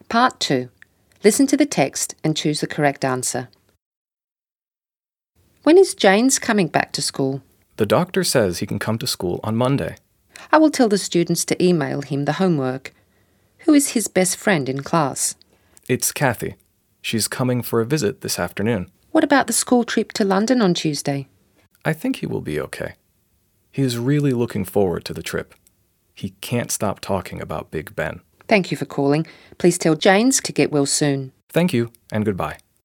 Part 2. Listen to the text and choose the correct answer. When is James coming back to school? The doctor says he can come to school on Monday. I will tell the students to email him the homework. Who is his best friend in class? It's Kathy. She's coming for a visit this afternoon. What about the school trip to London on Tuesday? I think he will be okay. He is really looking forward to the trip. He can't stop talking about Big Ben. Thank you for calling. Please tell James to get well soon. Thank you, and goodbye.